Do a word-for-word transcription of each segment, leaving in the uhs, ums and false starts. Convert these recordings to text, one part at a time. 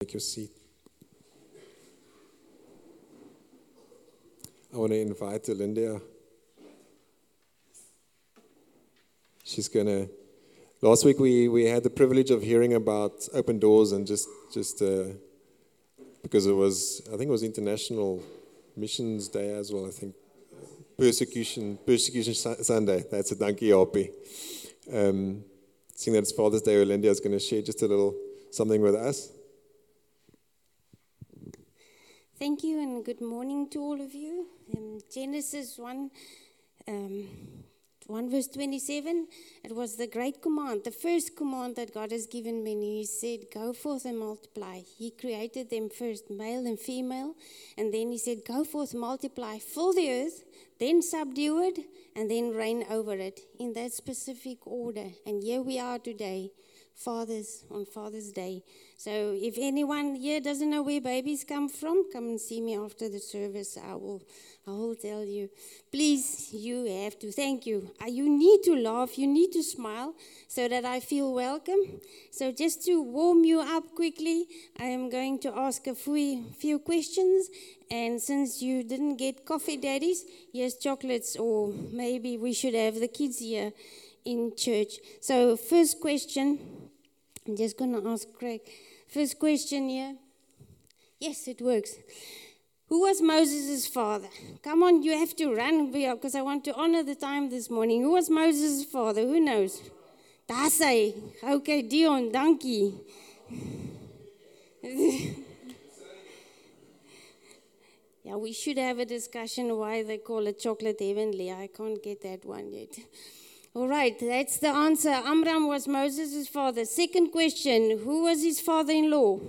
Take your seat. I want to invite Olinda. She's going to... Last week we, we had the privilege of hearing about Open Doors and just, just uh, because it was, I think it was International Missions Day as well, I think. Persecution, Persecution Sunday. That's a dankie, Japie. Um, seeing that it's Father's Day, Olinda is going to share just a little something with us. Thank you and good morning to all of you. Um, Genesis one, um, one verse twenty-seven, it was the great command, the first command that God has given men. He said, go forth and multiply. He created them first, male and female, and then he said, go forth, multiply, fill the earth, then subdue it, and then reign over it, in that specific order. And here we are today, fathers on Father's Day. So if anyone here doesn't know where babies come from, come and see me after the service. I will, I will tell you. Please, you have to. Thank you. Uh, You need to laugh. You need to smile so that I feel welcome. So just to warm you up quickly, I am going to ask a few, few questions. And since you didn't get coffee daddies, here's chocolates, or maybe we should have the kids here in church. So first question, I'm just going to ask Craig. First question here. Yes, it works. Who was Moses' father? Come on, you have to run because I want to honor the time this morning. Who was Moses' father? Who knows? That's hy. Okay, Dion, dankie. Yeah, we should have a discussion why they call it chocolate heavenly. I can't get that one yet. All right, that's the answer. Amram was Moses' father. Second question, who was his father-in-law?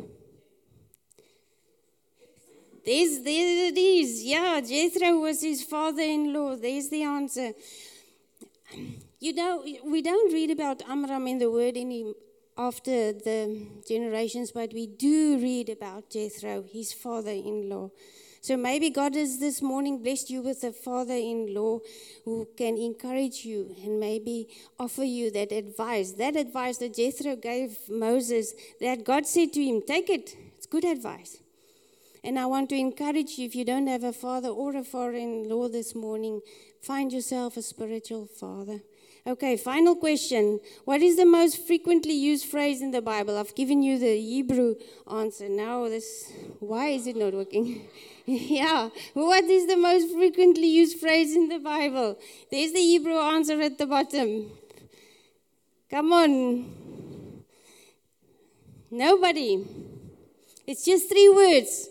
There's, there it is. Yeah, Jethro was his father-in-law. There's the answer. You know, we don't read about Amram in the word any after the generations, but we do read about Jethro, his father-in-law. So maybe God has this morning blessed you with a father-in-law who can encourage you and maybe offer you that advice. That advice that Jethro gave Moses, that God said to him, take it. It's good advice. And I want to encourage you, if you don't have a father or a father-in-law this morning, find yourself a spiritual father. Okay, final question. What is the most frequently used phrase in the Bible? I've given you the Hebrew answer. Now this, why is it not working? Yeah, what is the most frequently used phrase in the Bible? There's the Hebrew answer at the bottom. Come on. Nobody. It's just three words.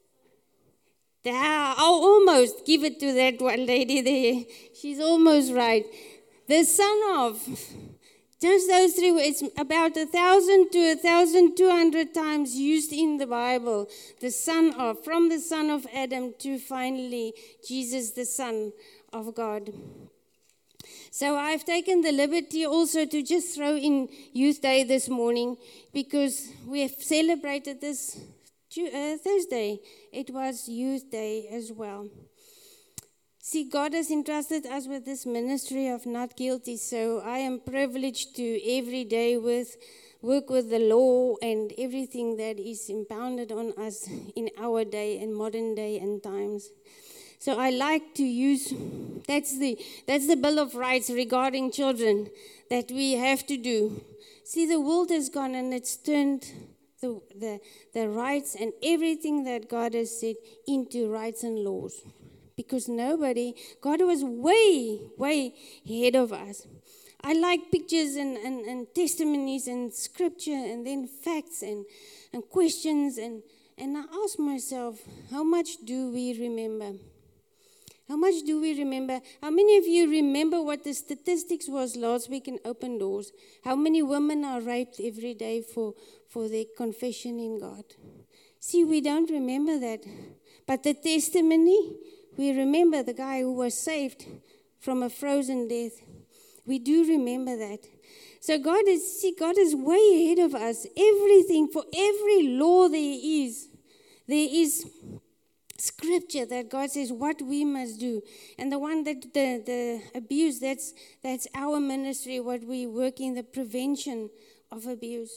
I'll almost give it to that one lady there. She's almost right. The son of, just those three words, about a thousand to a thousand two hundred times used in the Bible. The son of, from the son of Adam to finally Jesus, the Son of God. So I've taken the liberty also to just throw in Youth Day this morning because we have celebrated this uh, Thursday. It was Youth Day as well. See, God has entrusted us with this ministry of not guilty, so I am privileged to every day with work with the law and everything that is impounded on us in our day and modern day and times. So I like to use, that's the that's the Bill of Rights regarding children that we have to do. See, the world has gone and it's turned the the, the rights and everything that God has said into rights and laws. Because nobody, God was way, way ahead of us. I like pictures and, and, and testimonies and scripture and then facts and, and questions. And, and I ask myself, how much do we remember? How much do we remember? How many of you remember what the statistics was last week in Open Doors? How many women are raped every day for, for their confession in God? See, we don't remember that. But the testimony, we remember the guy who was saved from a frozen death. We do remember that. So God is, see, God is way ahead of us. Everything, for every law there is, there is scripture that God says what we must do. And the one that the, the abuse, that's that's our ministry, what we work in the prevention of abuse.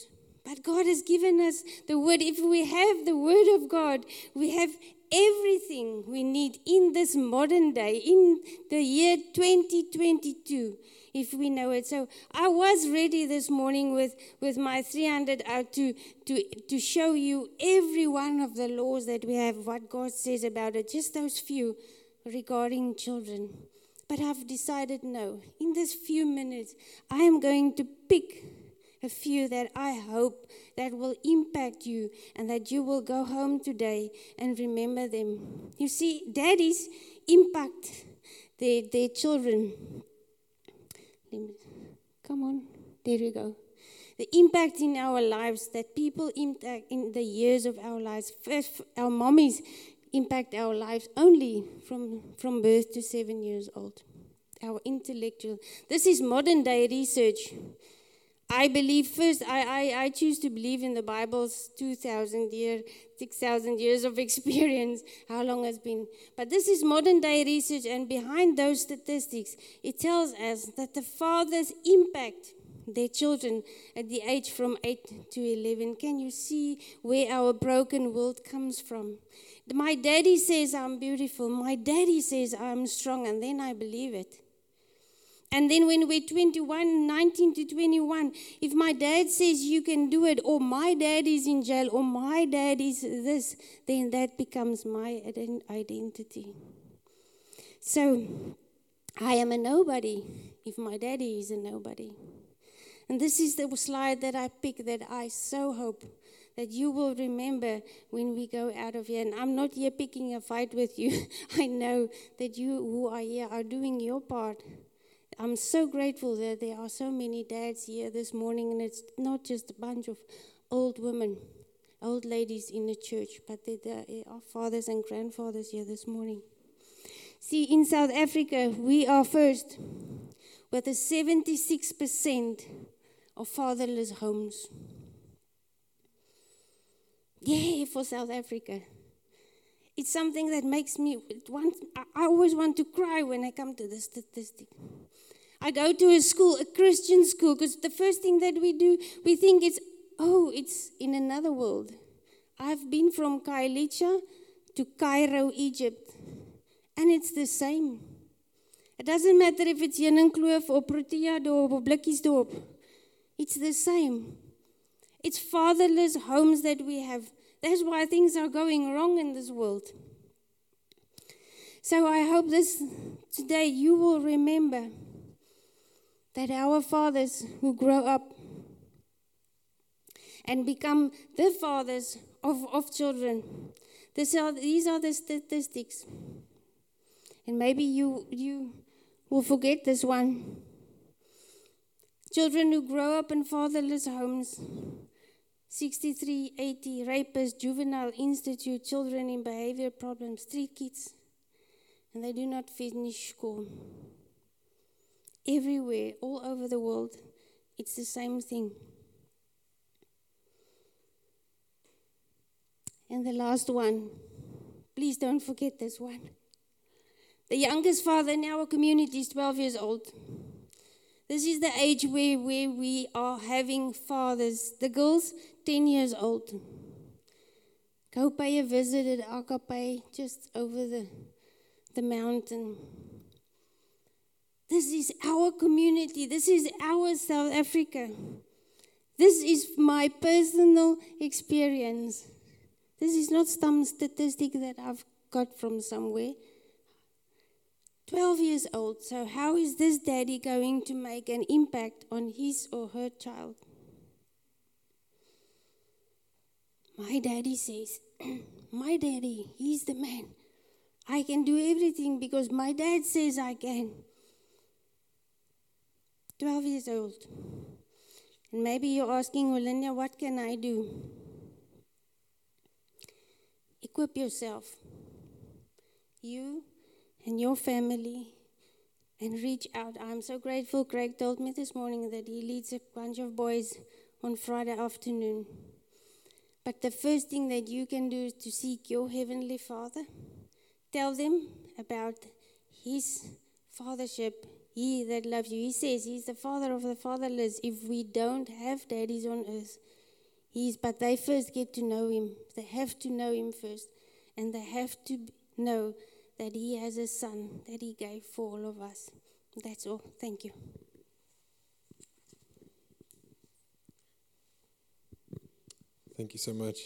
But God has given us the word. If we have the word of God, we have everything we need in this modern day, in the year twenty twenty-two, if we know it. So I was ready this morning with, with my three hundred out to, to, to show you every one of the laws that we have, what God says about it, just those few regarding children. But I've decided no. In this few minutes, I am going to pick a few that I hope that will impact you and that you will go home today and remember them. You see, daddies impact their, their children. Come on, there we go. The impact in our lives that people impact in the years of our lives. First, our mommies impact our lives only from, from birth to seven years old. Our intellectual. This is modern day research. I believe first, I, I, I choose to believe in the Bible's two thousand year, six thousand years of experience, how long it's been. But this is modern day research, and behind those statistics, it tells us that the fathers impact their children at the age from eight to eleven. Can you see where our broken world comes from? My daddy says I'm beautiful. My daddy says I'm strong, and then I believe it. And then when we're twenty-one, nineteen to twenty-one, if my dad says you can do it, or my dad is in jail, or my dad is this, then that becomes my identity. So I am a nobody if my daddy is a nobody. And this is the slide that I picked that I so hope that you will remember when we go out of here. And I'm not here picking a fight with you. I know that you who are here are doing your part. I'm so grateful that there are so many dads here this morning, and it's not just a bunch of old women, old ladies in the church, but there are fathers and grandfathers here this morning. See, in South Africa, we are first with a seventy-six percent of fatherless homes. Yeah, for South Africa. It's something that makes me want, I always want to cry when I come to the statistic. I go to a school, a Christian school, because the first thing that we do, we think it's, oh, it's in another world. I've been from Khayelitsha to Cairo, Egypt, and it's the same. It doesn't matter if it's Heuningkloof or Protea Dorp or Blikkiesdorp. It's the same. It's fatherless homes that we have. That's why things are going wrong in this world. So I hope this today you will remember that our fathers who grow up and become the fathers of, of children, this are, these are the statistics. And maybe you, you will forget this one. Children who grow up in fatherless homes, sixty-three eighty, rapists, juvenile institute, children in behavior problems, three kids, and they do not finish school. Everywhere, all over the world, it's the same thing. And the last one, please don't forget this one. The youngest father in our community is twelve years old. This is the age where, where we are having fathers. The girls, ten years old. Go pay a visit at Akapai, just over the, the mountain. This is our community. This is our South Africa. This is my personal experience. This is not some statistic that I've got from somewhere. twelve years old. So how is this daddy going to make an impact on his or her child? My daddy says, my daddy, he's the man. I can do everything because my dad says I can. twelve years old. And maybe you're asking, Olenia, what can I do? Equip yourself. You and your family, and reach out. I'm so grateful. Craig told me this morning that he leads a bunch of boys on Friday afternoon. But the first thing that you can do is to seek your Heavenly Father. Tell them about His fathership. He that loves you. He says He's the Father of the fatherless. If we don't have daddies on earth, He's, but they first get to know him. They have to know him first. And they have to know that he has a son that he gave for all of us. That's all. Thank you. Thank you so much.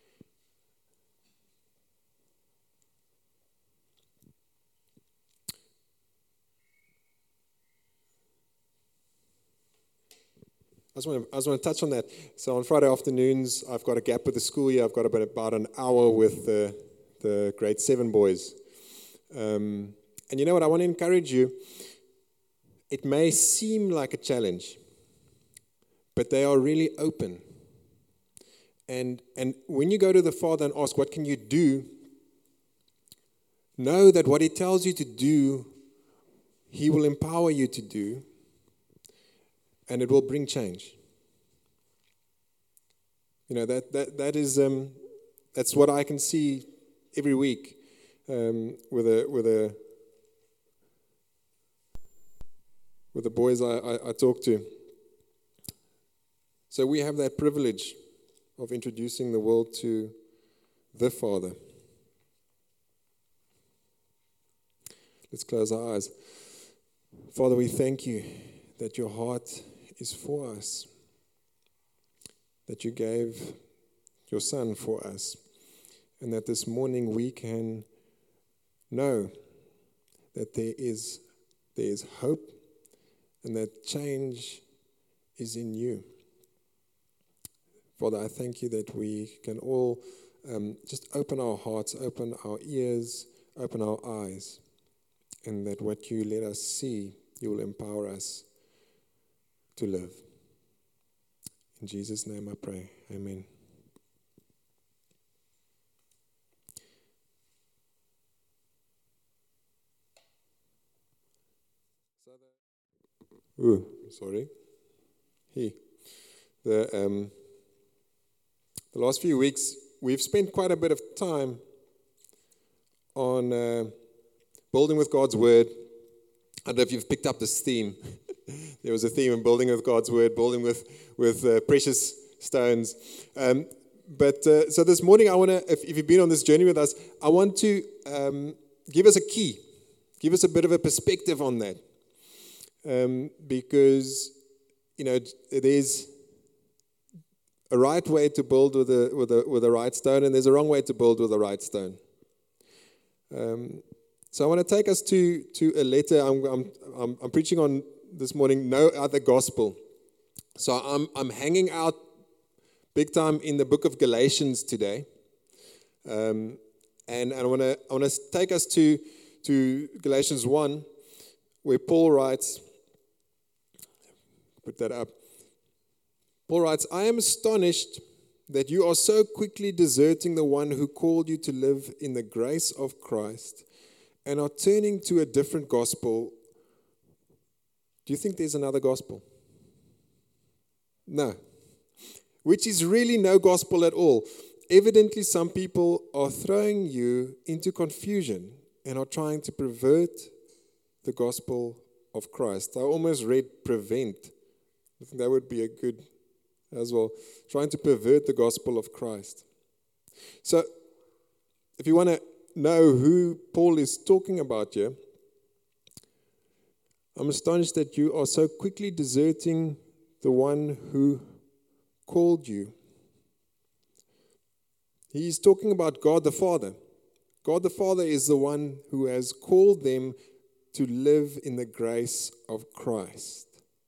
I just, want to, I just want to touch on that. So on Friday afternoons, I've got a gap with the school year. I've got about, about an hour with the, the grade seven boys. Um, and you know what? I want to encourage you. It may seem like a challenge, but they are really open. And, and when you go to the Father and ask, what can you do? Know that what he tells you to do, he will empower you to do. And it will bring change. You know, that that that is um, that's what I can see every week um, with a with a with the boys I, I, I talk to. So we have that privilege of introducing the world to the Father. Let's close our eyes. Father, we thank you that your heart is for us, that you gave your Son for us, and that this morning we can know that there is there is hope and that change is in you. Father, I thank you that we can all um, just open our hearts, open our ears, open our eyes, and that what you let us see, you will empower us to live. In Jesus' name I pray. Amen. Ooh, sorry. Here. The um, the last few weeks, we've spent quite a bit of time on uh, building with God's Word. I don't know if you've picked up this theme. There was a theme in building with God's Word, building with with uh, precious stones. Um, but uh, so this morning, I want to, if, if you've been on this journey with us, I want to um, give us a key, give us a bit of a perspective on that, um, because you know there's a right way to build with a with a with a right stone, and there's a wrong way to build with a right stone. Um, so I want to take us to to a letter. I'm I'm I'm, I'm preaching on this morning. No other gospel. So I'm I'm hanging out big time in the book of Galatians today, um, and, and I want to I want to take us to to Galatians one, where Paul writes. Put that up. Paul writes, I am astonished that you are so quickly deserting the one who called you to live in the grace of Christ and are turning to a different gospel. Do you think there's another gospel? No. Which is really no gospel at all. Evidently, some people are throwing you into confusion and are trying to pervert the gospel of Christ. I almost read prevent. I think that would be a good as well, trying to pervert the gospel of Christ. So, if you want to know who Paul is talking about here, I'm astonished that you are so quickly deserting the one who called you. He's talking about God the Father. God the Father is the one who has called them to live in the grace of Christ.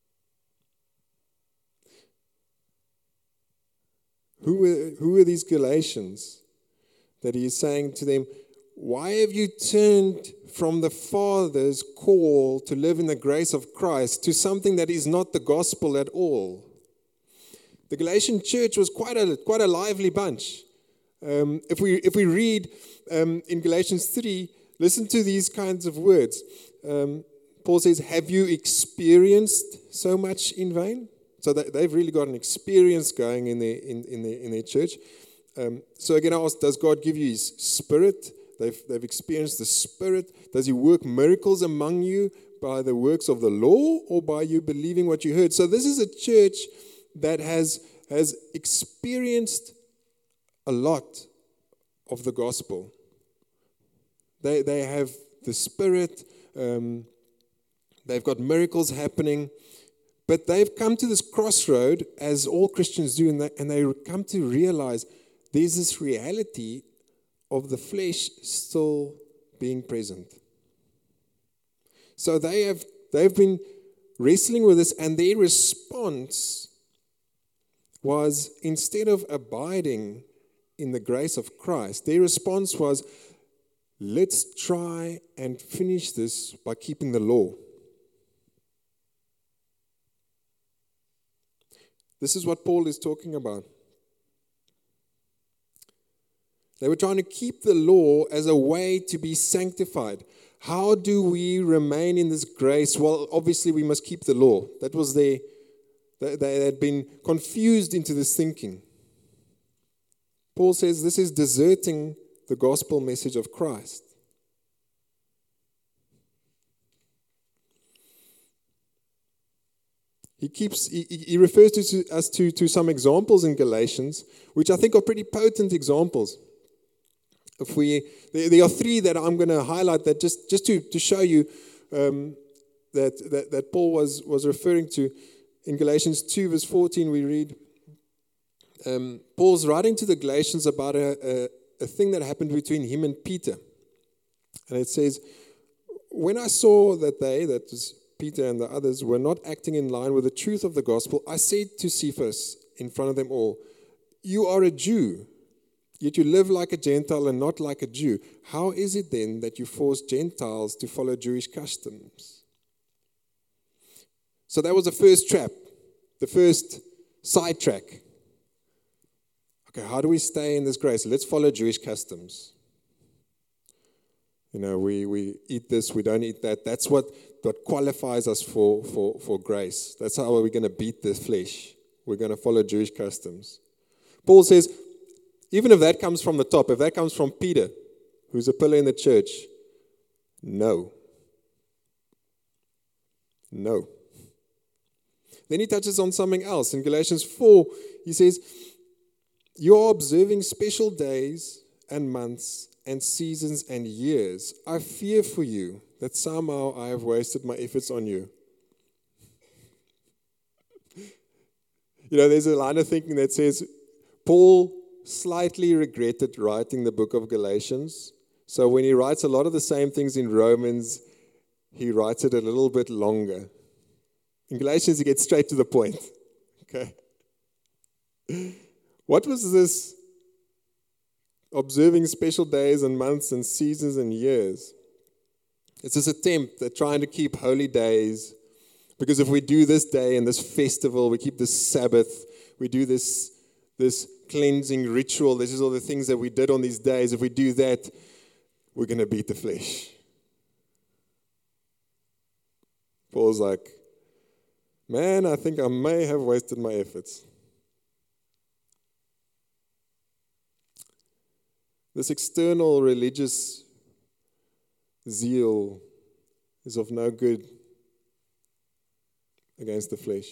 Who are, who are these Galatians that he is saying to them, why have you turned from the Father's call to live in the grace of Christ to something that is not the gospel at all? The Galatian church was quite a quite a lively bunch. Um, if we if we read um, in Galatians three, listen to these kinds of words. Um, Paul says, have you experienced so much in vain? So they've really got an experience going in their in, in their in their church. Um, so again, I ask: does God give you His Spirit? They've they've experienced the Spirit. Does He work miracles among you by the works of the law, or by you believing what you heard? So this is a church that has has experienced a lot of the gospel. They, they have the Spirit, um, they've got miracles happening, but they've come to this crossroad, as all Christians do, and they, and they come to realize there's this reality of the flesh still being present. So they have they've been wrestling with this, and their response was, instead of abiding in the grace of Christ, their response was, let's try and finish this by keeping the law. This is what Paul is talking about. They were trying to keep the law as a way to be sanctified. How do we remain in this grace? Well, obviously we must keep the law. That was their, they, they had been confused into this thinking. Paul says this is deserting the gospel message of Christ. He keeps. He, he refers to, to us to, to some examples in Galatians, which I think are pretty potent examples. If we, there, there are three that I'm going to highlight that just, just to, to show you um, that, that that Paul was was referring to. In Galatians two verse fourteen, we read, um, Paul's writing to the Galatians about a, a, a thing that happened between him and Peter, and it says, "When I saw that they, that is Peter and the others, were not acting in line with the truth of the gospel, I said to Cephas in front of them all, 'You are a Jew, yet you live like a Gentile and not like a Jew. How is it then that you force Gentiles to follow Jewish customs?'" So that was the first trap, the first sidetrack. Okay, how do we stay in this grace? Let's follow Jewish customs. You know, we, we eat this, we don't eat that. That's what, what qualifies us for, for, for grace. That's how we're going to beat the flesh. We're going to follow Jewish customs. Paul says, even if that comes from the top, if that comes from Peter, who's a pillar in the church, no. No. Then he touches on something else. In Galatians four, he says, "You are observing special days and months and seasons and years. I fear for you that somehow I have wasted my efforts on you." You know, there's a line of thinking that says, Paul slightly regretted writing the book of Galatians. So when he writes a lot of the same things in Romans, he writes it a little bit longer. In Galatians, he gets straight to the point. Okay. What was this observing special days and months and seasons and years? It's this attempt at trying to keep holy days, because if we do this day and this festival, we keep this Sabbath, we do this, this cleansing ritual, this is all the things that we did on these days. If we do that, we're going to beat the flesh. Paul's like, man, I think I may have wasted my efforts. This external religious zeal is of no good against the flesh.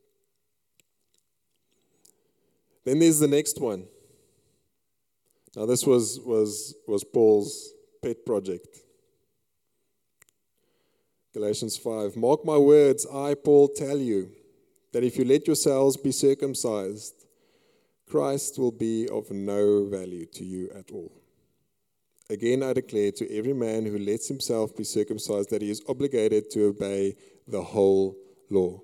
Then there's the next one. Now this was, was, was Paul's pet project. Galatians five, "Mark my words, I, Paul, tell you, that if you let yourselves be circumcised, Christ will be of no value to you at all. Again, I declare to every man who lets himself be circumcised that he is obligated to obey the whole law."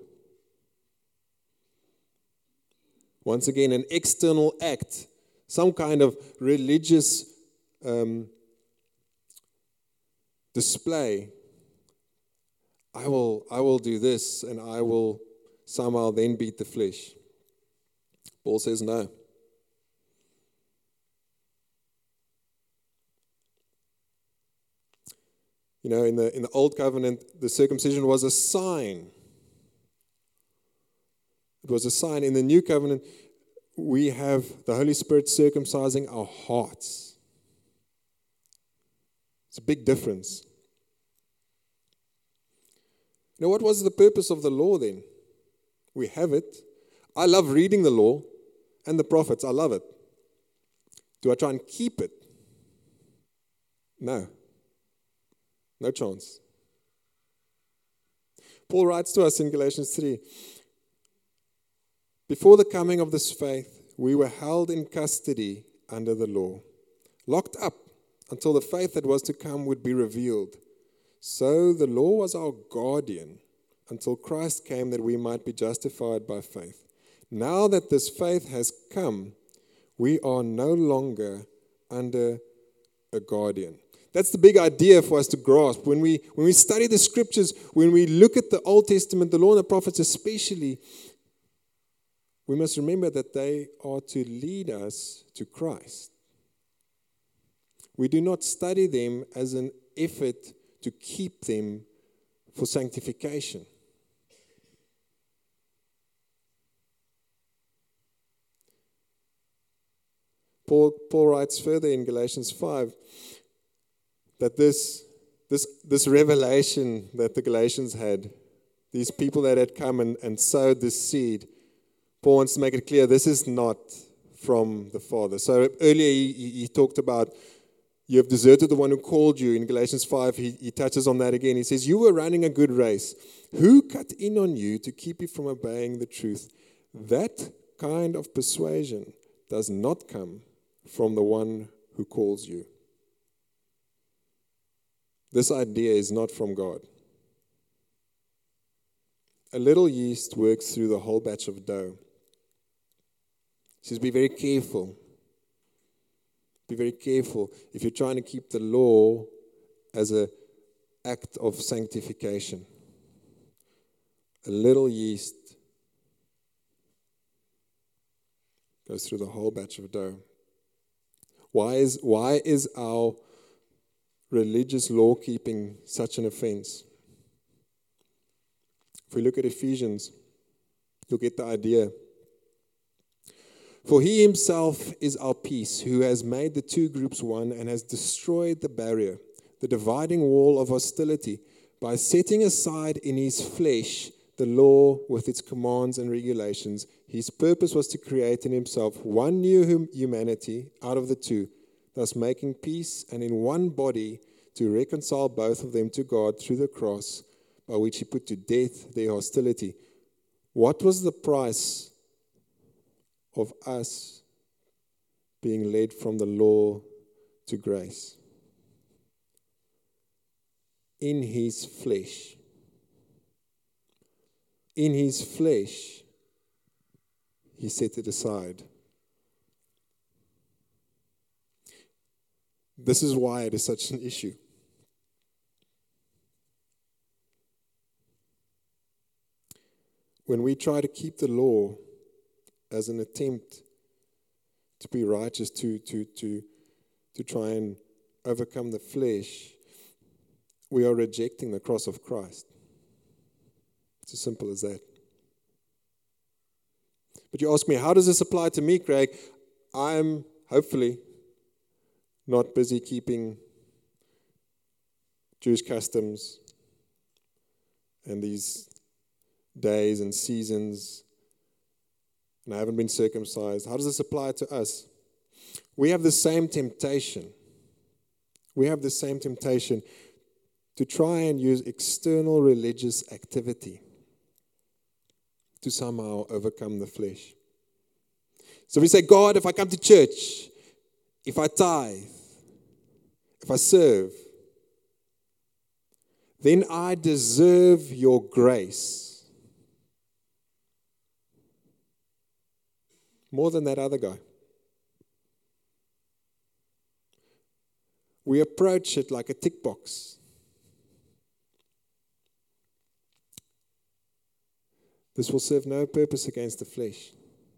Once again, an external act, some kind of religious um, display. I will, I will do this, and I will somehow then beat the flesh. Paul says no. You know, in the in the Old Covenant, the circumcision was a sign. It was a sign. In the New Covenant, we have the Holy Spirit circumcising our hearts. It's a big difference. Now, what was the purpose of the law then? We have it. I love reading the law. and the prophets. I love it. Do I try and keep it? No. No chance. Paul writes to us in Galatians three, before the coming of this faith, we were held in custody under the law, locked up until the faith that was to come would be revealed. So the law was our guardian until Christ came that we might be justified by faith. Now that this faith has come, we are no longer under a guardian. That's the big idea for us to grasp. When we, when we study the scriptures, when we look at the Old Testament, the law and the prophets especially, we must remember that they are to lead us to Christ. We do not study them as an effort to keep them for sanctification. Paul, Paul writes further in Galatians five that this, this, this revelation that the Galatians had, these people that had come and, and sowed this seed, Paul wants to make it clear this is not from the Father. So earlier he, he talked about you have deserted the one who called you. In Galatians five, he, he touches on that again. He says, you were running a good race. Who cut in on you to keep you from obeying the truth? That kind of persuasion does not come from the one who calls you. This idea is not from God. A little yeast works through the whole batch of dough. He says, be very careful. Be very careful if you're trying to keep the law as an act of sanctification. A little yeast goes through the whole batch of dough. Why is, why is our religious law keeping such an offense? If we look at Ephesians, you'll get the idea. For he himself is our peace, who has made the two groups one and has destroyed the barrier, the dividing wall of hostility, by setting aside in his flesh the law with its commands and regulations. His purpose was to create in himself one new hum- humanity out of the two, thus making peace, and in one body to reconcile both of them to God through the cross, by which he put to death their hostility. What was the price of us being led from the law to grace? In his flesh. In his flesh, he set it aside. This is why it is such an issue. When we try to keep the law as an attempt to be righteous, to, to, to, to try and overcome the flesh, we are rejecting the cross of Christ. It's as simple as that. But you ask me, how does this apply to me, Craig? I'm, hopefully, not busy keeping Jewish customs and these days and seasons, and I haven't been circumcised. How does this apply to us? We have the same temptation. We have the same temptation to try and use external religious activity to somehow overcome the flesh. So we say, God, if I come to church, if I tithe, if I serve, then I deserve your grace more than that other guy. We approach it like a tick box. This will serve no purpose against the flesh.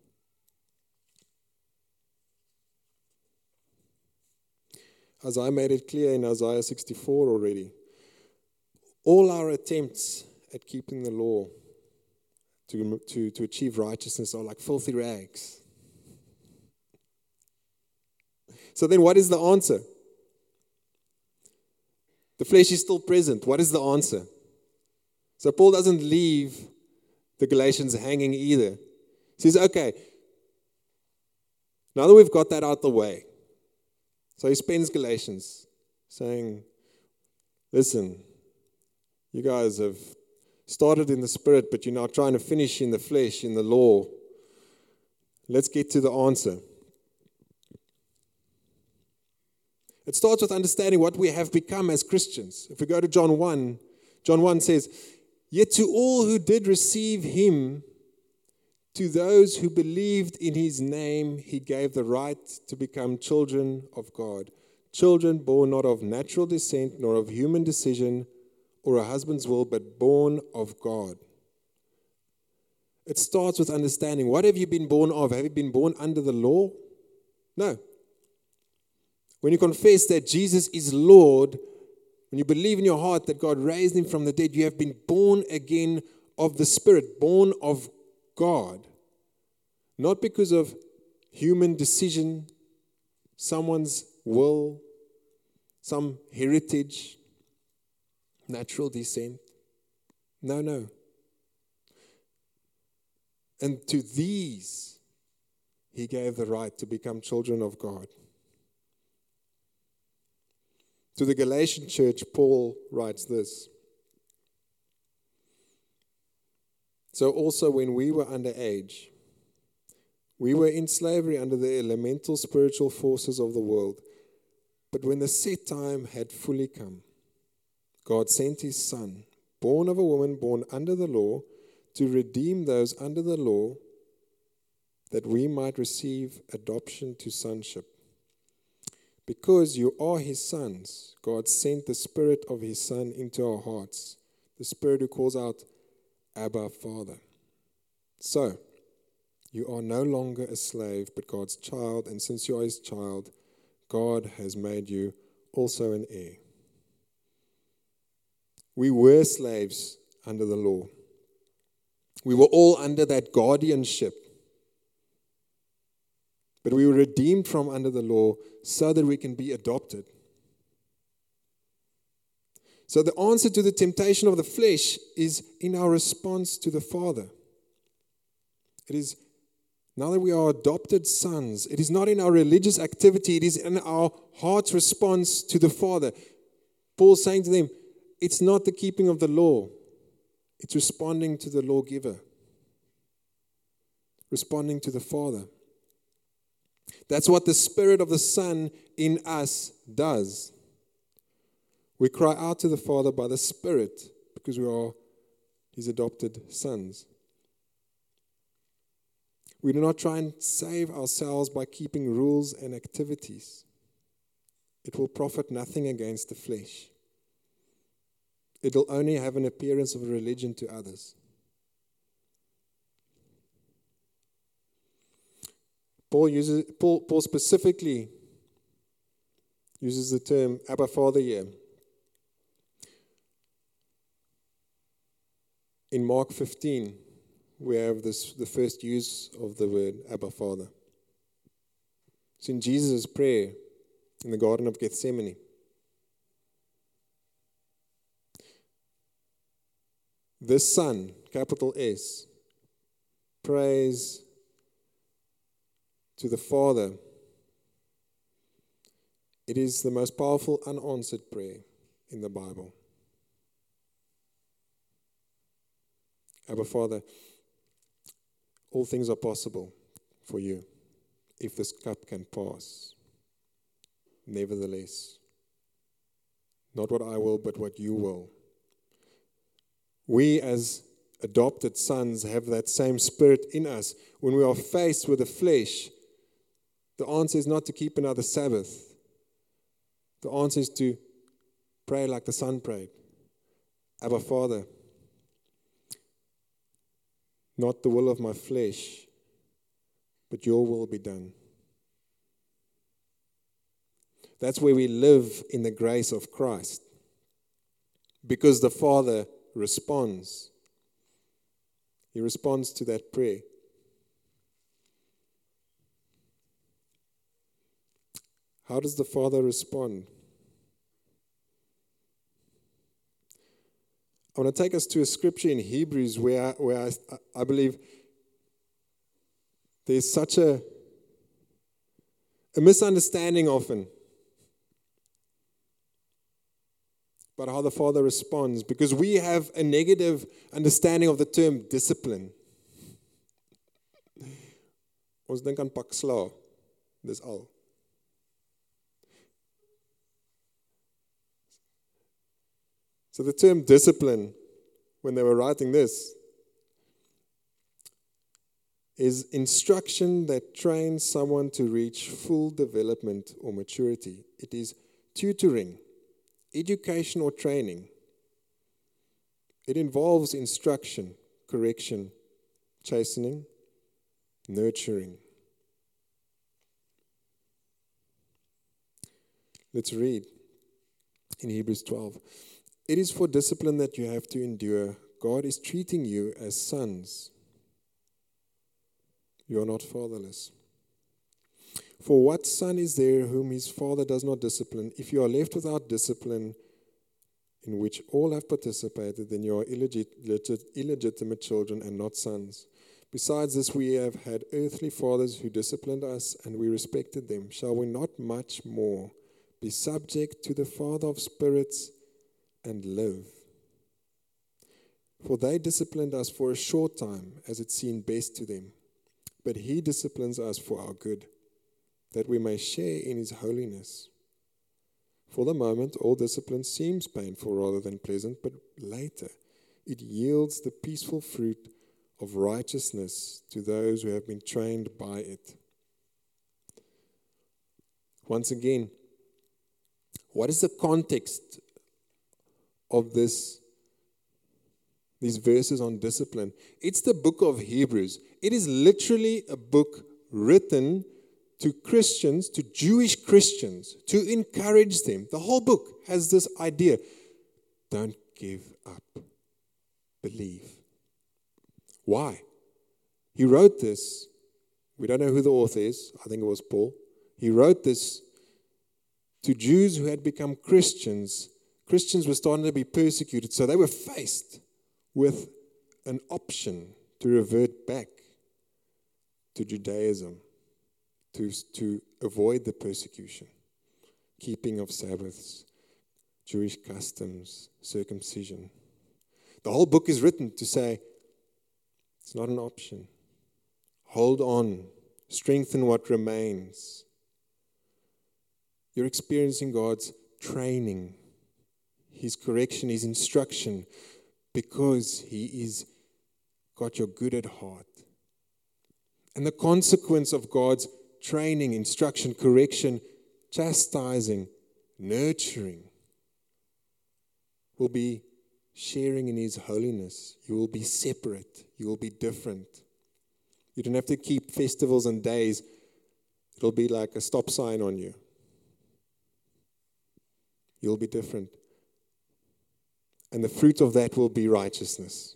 Isaiah made it clear in Isaiah sixty-four already. All our attempts at keeping the law to, to, to achieve righteousness are like filthy rags. So then what is the answer? The flesh is still present. What is the answer? So Paul doesn't leave the Galatians hanging either. He says, okay, Now that we've got that out the way, so he spends Galatians saying, listen, you guys have started in the spirit, but you're now trying to finish in the flesh, in the law. Let's get to the answer. It starts with understanding what we have become as Christians. If we go to John one, John one says, yet to all who did receive him, to those who believed in his name, he gave the right to become children of God. Children born not of natural descent, nor of human decision, or a husband's will, but born of God. It starts with understanding, what have you been born of? Have you been born under the law? No. When you confess that Jesus is Lord, when you believe in your heart that God raised him from the dead, you have been born again of the Spirit, born of God. Not because of human decision, someone's will, some heritage, natural descent. No, no. And to these, he gave the right to become children of God. To the Galatian church, Paul writes this. So also when we were underage, we were in slavery under the elemental spiritual forces of the world. But when the set time had fully come, God sent his Son, born of a woman, born under the law, to redeem those under the law, that we might receive adoption to sonship. Because you are his sons, God sent the Spirit of his Son into our hearts, the Spirit who calls out, Abba, Father. So, you are no longer a slave, but God's child, and since you are his child, God has made you also an heir. We were slaves under the law. We were all under that guardianship. But we were redeemed from under the law so that we can be adopted. So the answer to the temptation of the flesh is in our response to the Father. It is, now that we are adopted sons, it is not in our religious activity, it is in our heart's response to the Father. Paul's saying to them, it's not the keeping of the law, it's responding to the lawgiver, responding to the Father. That's what the Spirit of the Son in us does. We cry out to the Father by the Spirit because we are his adopted sons. We do not try and save ourselves by keeping rules and activities. It will profit nothing against the flesh. It will only have an appearance of a religion to others. Paul uses Paul, Paul specifically uses the term Abba Father here. In Mark fifteen, we have this the first use of the word Abba Father. It's in Jesus' prayer in the Garden of Gethsemane. This Son, capital S, prays to the Father. It is the most powerful unanswered prayer in the Bible. Abba Father, all things are possible for you if this cup can pass. Nevertheless, not what I will, but what you will. We as adopted sons have that same spirit in us. When we are faced with the flesh, the answer is not to keep another Sabbath. The answer is to pray like the Son prayed. Abba Father, not the will of my flesh, but your will be done. That's where we live in the grace of Christ. Because the Father responds. He responds to that prayer. How does the Father respond? I want to take us to a scripture in Hebrews where, I, where I, I believe there's such a a misunderstanding often about how the Father responds, because we have a negative understanding of the term discipline. Ons dink aan pak sla. Dis al. So the term discipline, when they were writing this, is instruction that trains someone to reach full development or maturity. It is tutoring, education or training. It involves instruction, correction, chastening, nurturing. Let's read in Hebrews twelve. It is for discipline that you have to endure. God is treating you as sons. You are not fatherless. For what son is there whom his father does not discipline? If you are left without discipline, in which all have participated, then you are illegit- illegitimate children and not sons. Besides this, we have had earthly fathers who disciplined us, and we respected them. Shall we not much more be subject to the Father of spirits and live? For they disciplined us for a short time, as it seemed best to them. But he disciplines us for our good, that we may share in his holiness. For the moment, all discipline seems painful rather than pleasant, but later it yields the peaceful fruit of righteousness to those who have been trained by it. Once again, what is the context of this? These verses on discipline. It's the book of Hebrews. It is literally a book written to Christians, to Jewish Christians, to encourage them. The whole book has this idea. Don't give up. Believe. Why? He wrote this. We don't know who the author is. I think it was Paul. He wrote this to Jews who had become Christians. Christians were starting to be persecuted, so they were faced with an option to revert back to Judaism, to, to avoid the persecution, keeping of Sabbaths, Jewish customs, circumcision. The whole book is written to say, it's not an option. Hold on. Strengthen what remains. You're experiencing God's training, his correction, his instruction, because he is got your good at heart. And the consequence of God's training, instruction, correction, chastising, nurturing will be sharing in his holiness. You will be separate. You will be different. You don't have to keep festivals and days. It'll be like a stop sign on you. You'll be different. And the fruit of that will be righteousness.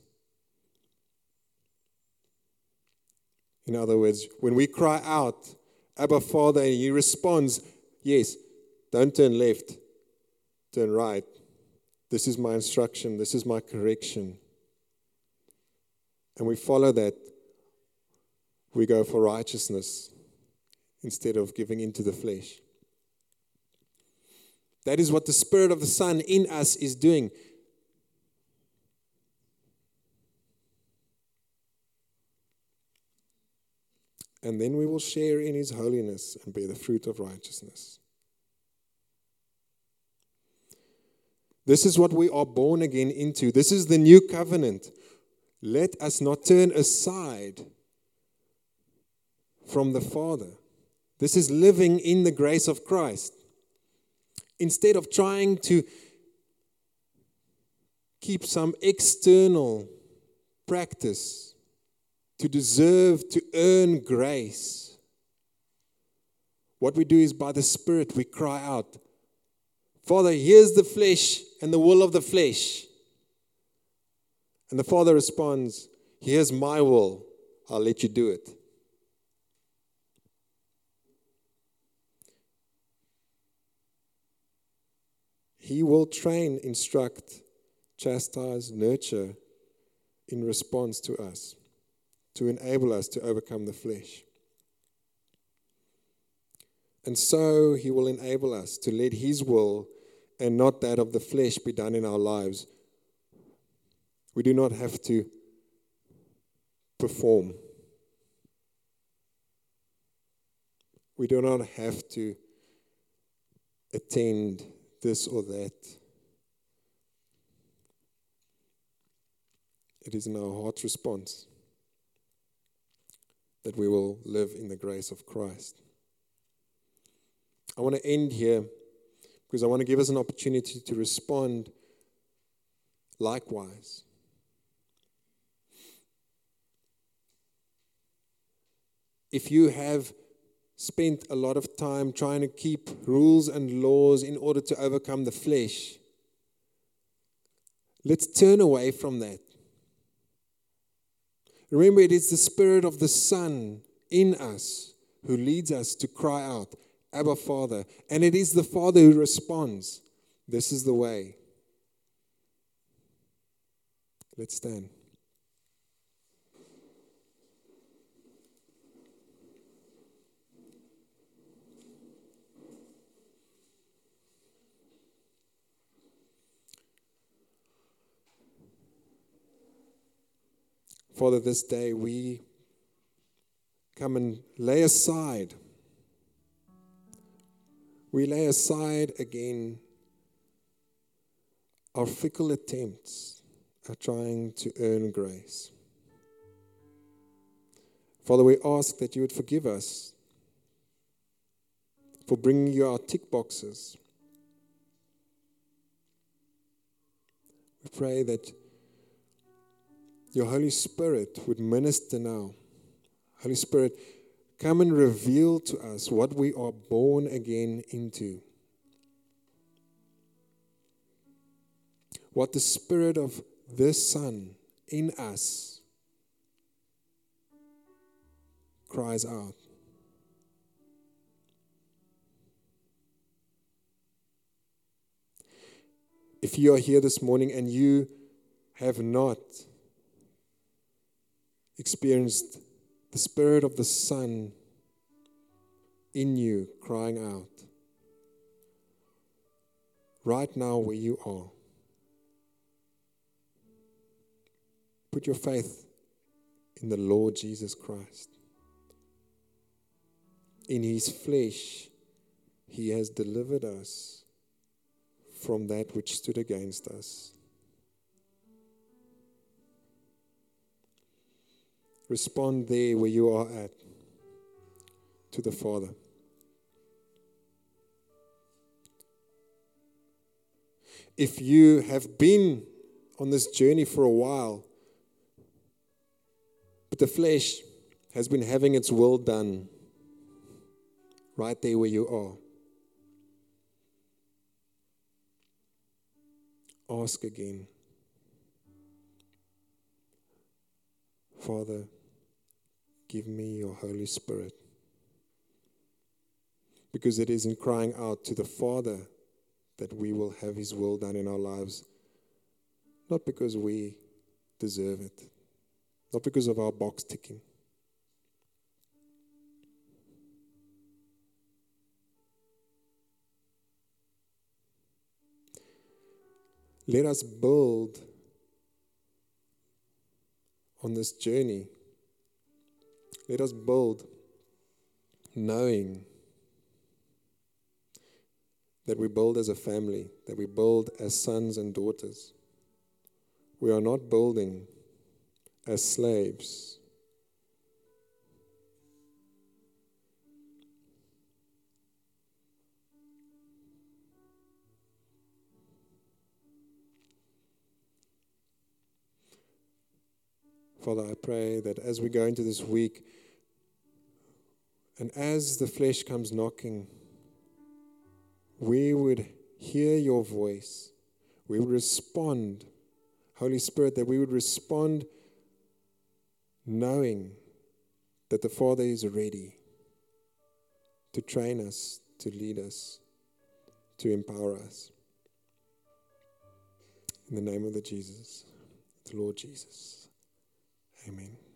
In other words, when we cry out, Abba, Father, and he responds, yes, don't turn left, turn right. This is my instruction. This is my correction. And we follow that. We go for righteousness instead of giving into the flesh. That is what the Spirit of the Son in us is doing. And then we will share in his holiness and bear the fruit of righteousness. This is what we are born again into. This is the new covenant. Let us not turn aside from the Father. This is living in the grace of Christ. Instead of trying to keep some external practice to deserve, to earn grace, what we do is by the Spirit we cry out, Father, here's the flesh and the will of the flesh. And the Father responds, here's my will, I'll let you do it. He will train, instruct, chastise, nurture in response to us, to enable us to overcome the flesh. And so he will enable us to let his will and not that of the flesh be done in our lives. We do not have to perform. We do not have to attend this or that. It is in our heart's response that we will live in the grace of Christ. I want to end here because I want to give us an opportunity to respond likewise. If you have spent a lot of time trying to keep rules and laws in order to overcome the flesh, let's turn away from that. Remember, it is the Spirit of the Son in us who leads us to cry out, Abba, Father. And it is the Father who responds, this is the way. Let's stand. Father, this day we come and lay aside. We lay aside again our fickle attempts at trying to earn grace. Father, we ask that you would forgive us for bringing you our tick boxes. We pray that your Holy Spirit would minister now. Holy Spirit, come and reveal to us what we are born again into. What the Spirit of this Son in us cries out. If you are here this morning and you have not experienced the Spirit of the Son in you crying out, right now where you are, put your faith in the Lord Jesus Christ. In his flesh, he has delivered us from that which stood against us. Respond there where you are at to the Father. If you have been on this journey for a while, but the flesh has been having its will done right there where you are, ask again. Father, give me your Holy Spirit. Because it is in crying out to the Father that we will have his will done in our lives. Not because we deserve it. Not because of our box ticking. Let us build on this journey. Let us build knowing that we build as a family, that we build as sons and daughters. We are not building as slaves. Father, I pray that as we go into this week, and as the flesh comes knocking, we would hear your voice. We would respond, Holy Spirit, that we would respond knowing that the Father is ready to train us, to lead us, to empower us. In the name of the Jesus, the Lord Jesus. Amen.